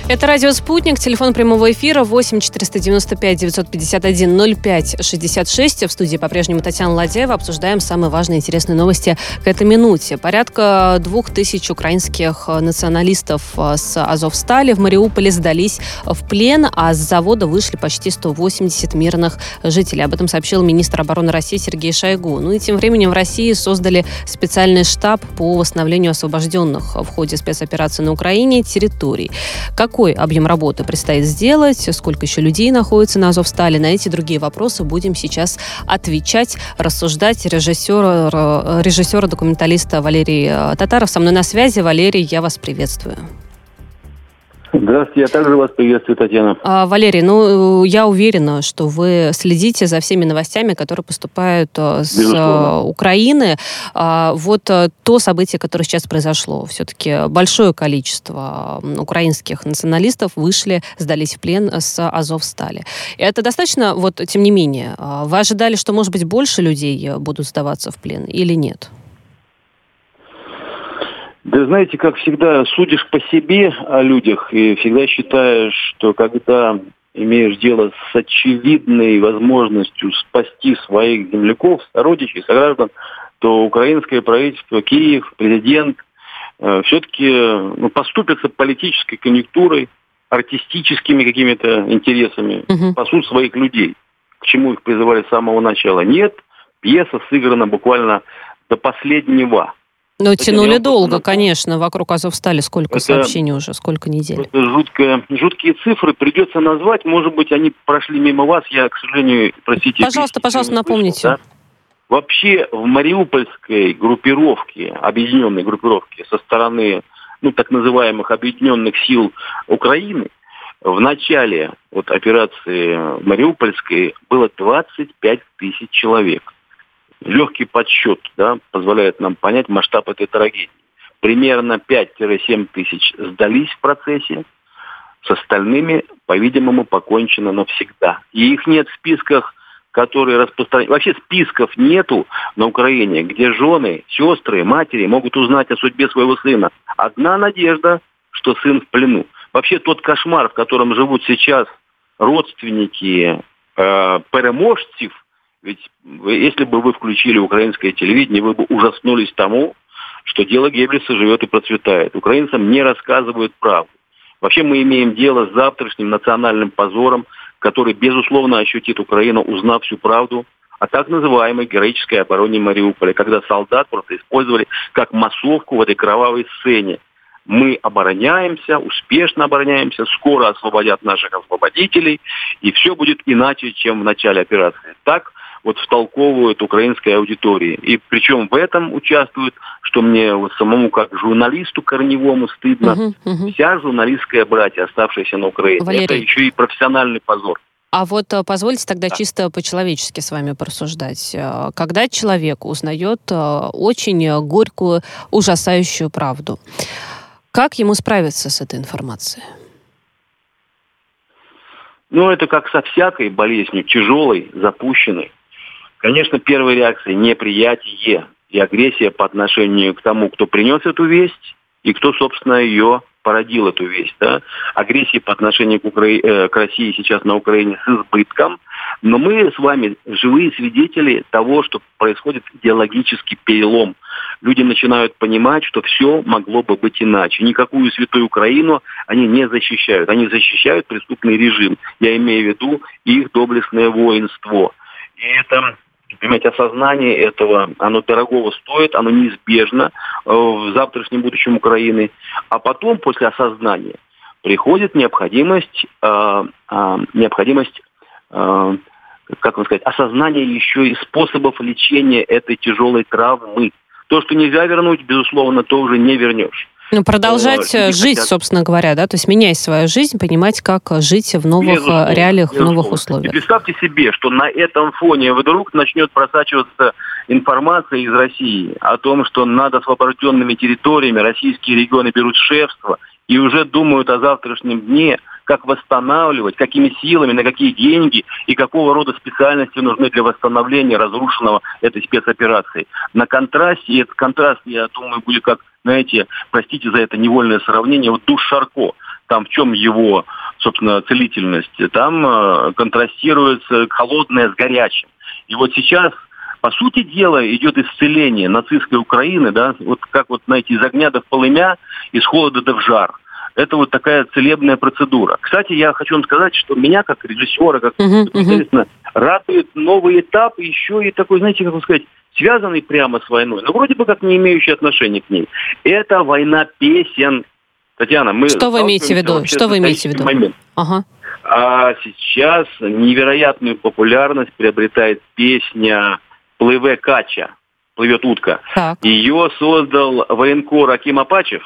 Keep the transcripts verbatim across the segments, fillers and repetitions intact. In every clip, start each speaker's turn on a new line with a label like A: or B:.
A: Это радио «Спутник», телефон прямого эфира восемь четыреста девяносто пять девятьсот пятьдесят один ноль пять шестьдесят шесть. В студии по-прежнему Татьяна Ладяева. Обсуждаем самые важные и интересные новости к этой минуте. Порядка двух тысяч украинских националистов с Азовстали в Мариуполе сдались в плен, а с завода вышли почти сто восемьдесят мирных жителей. Об этом сообщил министр обороны России Сергей Шойгу. Ну и тем временем в России создали специальный штаб по восстановлению освобожденных в ходе спецоперации на Украине территорий. Какой объем работы предстоит сделать, сколько еще людей находится на Азовстали? На эти и другие вопросы будем сейчас отвечать, рассуждать. Режиссер, режиссера, документалиста Валерий Татаров со мной на связи. Валерий, я вас приветствую.
B: Здравствуйте, я также вас приветствую, Татьяна.
A: А, Валерий, ну, я уверена, что вы следите за всеми новостями, которые поступают с Безусловно. Украины. А, вот то событие, которое сейчас произошло. Все-таки большое количество украинских националистов вышли, сдались в плен с Азовстали. Это достаточно, вот, тем не менее, вы ожидали, что, может быть, больше людей будут сдаваться в плен или нет?
B: Да знаете, как всегда, судишь по себе о людях и всегда считаешь, что когда имеешь дело с очевидной возможностью спасти своих земляков, сородичей, сограждан, то украинское правительство, Киев, президент э, все-таки ну, поступятся политической конъюнктурой, артистическими какими-то интересами, угу. спасут своих людей, к чему их призывали с самого начала. Нет, пьеса сыграна буквально до последнего.
A: Но это тянули долго, конечно, вокруг Азовстали. Сколько это сообщений уже, сколько недель?
B: Это жуткое, жуткие цифры, придется назвать. Может быть, они прошли мимо вас. Я, к сожалению, простите...
A: Пожалуйста, пожалуйста, напомните.
B: Да? Вообще в мариупольской группировке, объединенной группировке со стороны, ну, так называемых объединенных сил Украины, в начале вот, операции мариупольской было двадцать пять тысяч человек. Легкий подсчет, да, позволяет нам понять масштаб этой трагедии. Примерно пять-семь тысяч сдались в процессе, с остальными, по-видимому, покончено навсегда. И их нет в списках, которые распространяют. Вообще списков нету на Украине, где жены, сестры, матери могут узнать о судьбе своего сына. Одна надежда, что сын в плену. Вообще тот кошмар, в котором живут сейчас родственники э, переможцев, ведь если бы вы включили украинское телевидение, вы бы ужаснулись тому, что дело Геббельса живет и процветает. Украинцам не рассказывают правду. Вообще мы имеем дело с завтрашним национальным позором, который, безусловно, ощутит Украина, узнав всю правду о так называемой героической обороне Мариуполя, когда солдат просто использовали как массовку в этой кровавой сцене. Мы обороняемся, успешно обороняемся, скоро освободят наших освободителей, и все будет иначе, чем в начале операции. Так вот втолковывают украинской аудитории. И причем в этом участвует, что мне вот самому как журналисту корневому стыдно, uh-huh, uh-huh. вся журналистская братья, оставшаяся на Украине. Валерий. Это еще и профессиональный позор.
A: А вот позвольте тогда да. чисто по-человечески с вами порассуждать. Когда человек узнает очень горькую, ужасающую правду, как ему справиться с этой информацией?
B: Ну, это как со всякой болезнью, тяжелой, запущенной. Конечно, первая реакция – неприятие и агрессия по отношению к тому, кто принес эту весть, и кто, собственно, ее породил, эту весть. Да? Агрессия по отношению к, Укра... э, к России сейчас на Украине с избытком. Но мы с вами живые свидетели того, что происходит идеологический перелом. Люди начинают понимать, что все могло бы быть иначе. Никакую святую Украину они не защищают. Они защищают преступный режим. Я имею в виду их доблестное воинство. И это... Понимаете, осознание этого, оно дорогого стоит, оно неизбежно э, в завтрашнем будущем Украины. А потом, после осознания, приходит необходимость, э, э, необходимость э, как вам сказать, осознание еще и способов лечения этой тяжелой травмы. То, что нельзя вернуть, безусловно, то уже не вернешь.
A: Ну, продолжать э, жить, хотят... собственно говоря, да, то есть менять свою жизнь, понимать, как жить в новых безусловно, реалиях, безусловно. В новых условиях.
B: И представьте себе, что на этом фоне вдруг начнет просачиваться информация из России о том, что над освобожденными территориями российские регионы берут шефство и уже думают о завтрашнем дне, как восстанавливать, какими силами, на какие деньги и какого рода специальности нужны для восстановления разрушенного этой спецоперации. На контрасте, и этот контраст, я думаю, будет как, знаете, простите за это невольное сравнение, вот душ Шарко. там в чем его, собственно, целительность, там э, контрастируется холодное с горячим. И вот сейчас, по сути дела, идет исцеление нацистской Украины, да, вот как вот, знаете, из огня до в полымя, из холода до в жар. Это вот такая целебная процедура. Кстати, я хочу вам сказать, что меня, как режиссера, как
A: uh-huh, uh-huh.
B: радует новый этап, еще и такой, знаете, как сказать, связанный прямо с войной, но вроде бы как не имеющий отношения к ней. Это война песен. Татьяна, мы...
A: Что вы имеете в виду? Что вы имеете в виду?
B: Момент.
A: Ага.
B: А сейчас невероятную популярность приобретает песня «Плыве кача», «Плывет утка».
A: Так.
B: Ее создал военкор Аким Апачев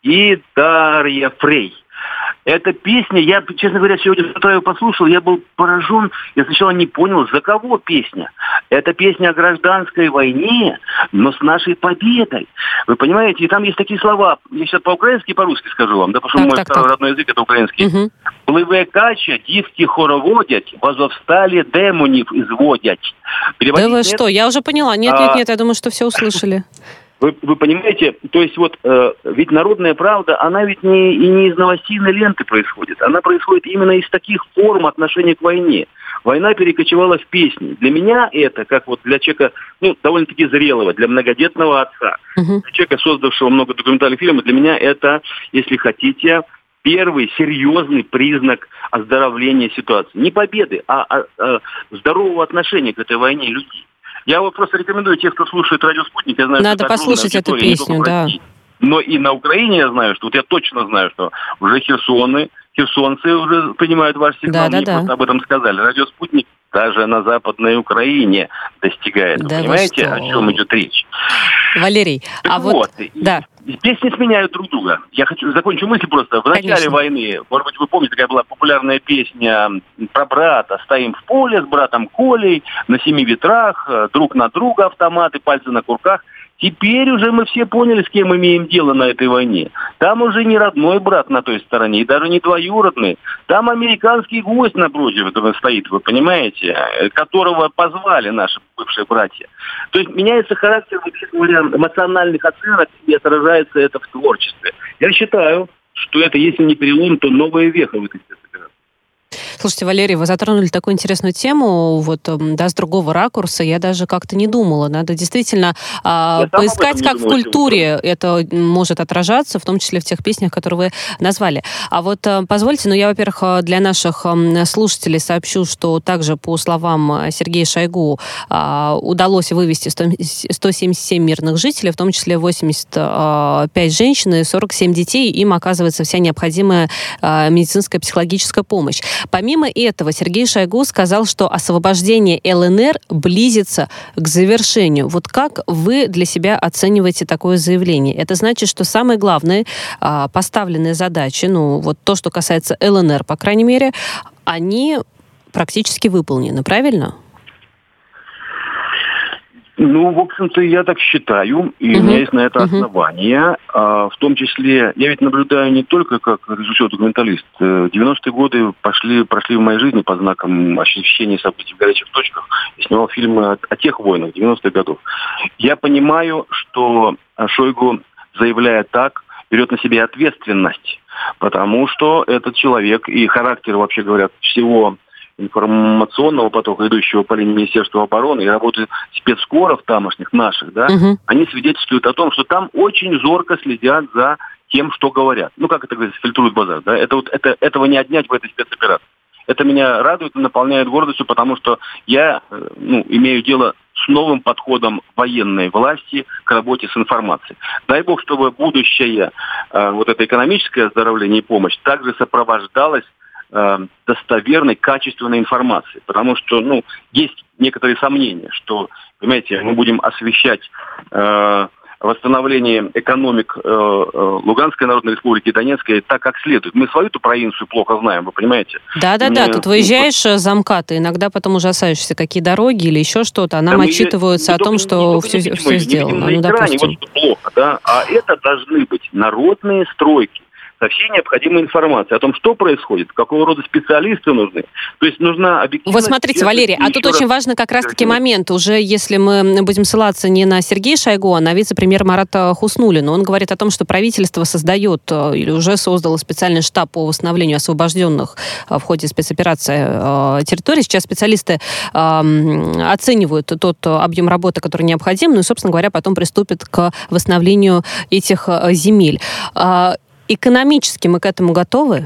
B: и Дарья Фрей. Эта песня, я, честно говоря, сегодня с утра ее послушал, я был поражен, я сначала не понял, за кого песня. Это песня о гражданской войне, но с нашей победой. Вы понимаете, и там есть такие слова, я сейчас по-украински и по-русски скажу вам, да, потому что
A: так,
B: мой
A: так,
B: второй
A: так.
B: родной язык это украинский.
A: Угу.
B: «Пливе кача, дівки хороводять, в Азовсталі демонів изводять».
A: Да вы что, я уже поняла. Нет, нет, нет, я думаю, что все услышали.
B: Вы, вы понимаете, то есть вот э, ведь народная правда, она ведь не, и не из новостейной ленты происходит, она происходит именно из таких форм отношения к войне. Война перекочевала в песни. Для меня это, как вот для человека, ну, довольно-таки зрелого, для многодетного отца, uh-huh. для человека, создавшего много документальных фильмов, для меня это, если хотите, первый серьезный признак оздоровления ситуации. Не победы, а, а, а здорового отношения к этой войне людей. Я вот просто рекомендую тех, кто слушает «Радио Спутник», я знаю,
A: надо послушать эту песню, да.
B: Но и на Украине я знаю, что вот я точно знаю, что уже херсоны, херсонцы уже понимают ваш сигнал, да, мне да, просто да. об этом сказали. «Радио Спутник» даже на Западной Украине достигает.
A: Да.
B: Вы понимаете, о чем идет речь?
A: Валерий,
B: так
A: а вот...
B: вот
A: да.
B: Песни сменяют друг друга. Я хочу закончу мысль просто. В
A: Конечно.
B: начале войны, может быть, вы помните, такая была популярная песня про брата. Стоим в поле с братом Колей, на семи ветрах, друг на друга автоматы, пальцы на курках. Теперь уже мы все поняли, с кем имеем дело на этой войне. Там уже не родной брат на той стороне, и даже не двоюродный. Там американский гость напротив этого стоит, вы понимаете, которого позвали наши бывшие братья. То есть меняется характер, говоря, эмоциональных оценок, и отражается это в творчестве. Я считаю, что это, если не перелом, то новая веха в этой спецоперации.
A: Слушайте, Валерий, вы затронули такую интересную тему, вот, да, с другого ракурса. Я даже как-то не думала. Надо действительно э, поискать, как в культуре это может отражаться, в том числе в тех песнях, которые вы назвали. А вот э, позвольте, ну, я, во-первых, для наших э, слушателей сообщу, что также, по словам Сергея Шойгу, э, удалось вывести сто семьдесят семь мирных жителей, в том числе восемьдесят пять женщин и сорок семь детей. Им оказывается вся необходимая э, медицинская, психологическая помощь. Помимо этого, Сергей Шойгу сказал, что освобождение ЛНР близится к завершению. Вот как вы для себя оцениваете такое заявление? Это значит, что самые главные а, поставленные задачи, ну, вот то, что касается ЛНР, по крайней мере, они практически выполнены, правильно?
B: Ну, в общем-то, я так считаю, и uh-huh. у меня есть на это основание. Uh-huh. А, в том числе, я ведь наблюдаю не только как режиссер-документалист. девяностые годы пошли, прошли в моей жизни по знакам ощущения событий в горячих точках. Я снимал фильмы о, о тех войнах девяностых годов. Я понимаю, что Шойгу, заявляя так, берет на себя ответственность, потому что этот человек и характер, вообще говоря, всего информационного потока, идущего по линии Министерства обороны, и работы спецкоров тамошних, наших, да, uh-huh. они свидетельствуют о том, что там очень зорко следят за тем, что говорят. Ну, как это говорится, фильтруют базар, да, это вот, это, этого не отнять в этой спецоперации. Это меня радует и наполняет гордостью, потому что я, ну, имею дело с новым подходом военной власти к работе с информацией. Дай бог, чтобы будущее, э, вот это экономическое оздоровление и помощь также сопровождалось достоверной, качественной информации. Потому что, ну, есть некоторые сомнения, что, понимаете, мы будем освещать э, восстановление экономик э, э, Луганской Народной Республики и Донецкой так, как следует. Мы свою-то провинцию плохо знаем, вы понимаете?
A: Да-да-да, тут выезжаешь ну, замкаты, иногда потом ужасаешься, какие дороги или еще что-то, а нам да отчитываются о том, не, что не все, все сделано.
B: Не ну, экране, вот что плохо, да, а это должны быть народные стройки, со всей необходимой информацией о том, что происходит, какого рода специалисты нужны. То есть нужна объективность.
A: Вот смотрите, Валерий, а тут очень важно как раз-таки момент. Уже если мы будем ссылаться не на Сергея Шойгу, а на вице-премьера Марата Хуснуллина, он говорит о том, что правительство создает или уже создало специальный штаб по восстановлению освобожденных в ходе спецоперации территорий. Сейчас специалисты оценивают тот объем работы, который необходим, ну и, собственно говоря, потом приступят к восстановлению этих земель. Экономически мы к этому готовы?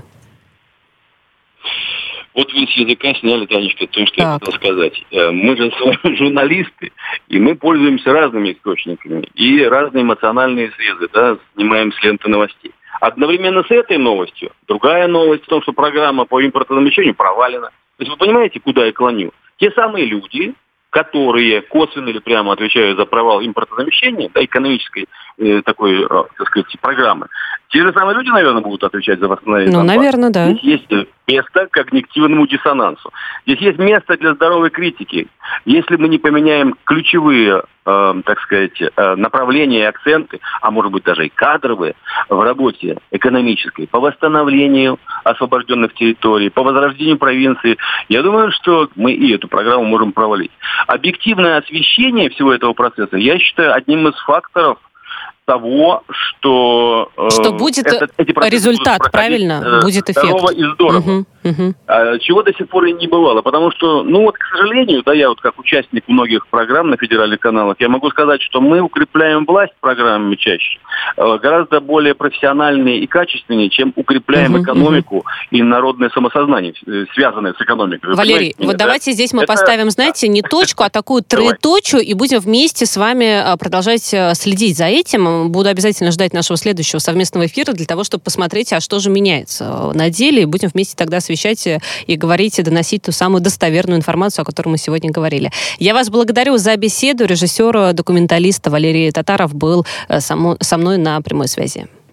B: Вот вы с языка сняли, Танечка, то, что так. я хотел сказать. Мы же с вами журналисты, и мы пользуемся разными источниками, и разные эмоциональные срезы, да, снимаем с ленты новостей. Одновременно с этой новостью, другая новость в том, что программа по импортозамещению провалена. То есть вы понимаете, куда я клоню? Те самые люди, которые косвенно или прямо отвечают за провал импортозамещения, да, экономической э, такой, э, так сказать, программы, те же самые люди, наверное, будут отвечать за восстановление.
A: Ну, наверное, да.
B: Здесь есть место к когнитивному диссонансу. Здесь есть место для здоровой критики. Если мы не поменяем ключевые, э, так сказать, э, направления и акценты, а может быть даже и кадровые, в работе экономической, по восстановлению освобожденных территорий, по возрождению провинции, я думаю, что мы и эту программу можем провалить. Объективное освещение всего этого процесса, я считаю, одним из факторов того, что...
A: Что э, будет этот, эти результат, правильно? Э, будет эффект.
B: Здорово и здорово.
A: Угу, угу.
B: А, чего до сих пор и не бывало. Потому что, ну вот, к сожалению, да, я вот как участник многих программ на федеральных каналах, я могу сказать, что мы укрепляем власть программами чаще, э, гораздо более профессиональнее и качественнее, чем укрепляем угу, экономику угу. и народное самосознание, связанное с экономикой. Вы
A: Валерий, вот да? давайте здесь мы Это... поставим, знаете, не точку, а такую троеточию, и будем вместе с вами продолжать следить за этим. Буду обязательно ждать нашего следующего совместного эфира для того, чтобы посмотреть, а что же меняется на деле. И будем вместе тогда освещать и говорить, и доносить ту самую достоверную информацию, о которой мы сегодня говорили. Я вас благодарю за беседу. Режиссер, документалист Валерий Татаров был со мной на прямой связи.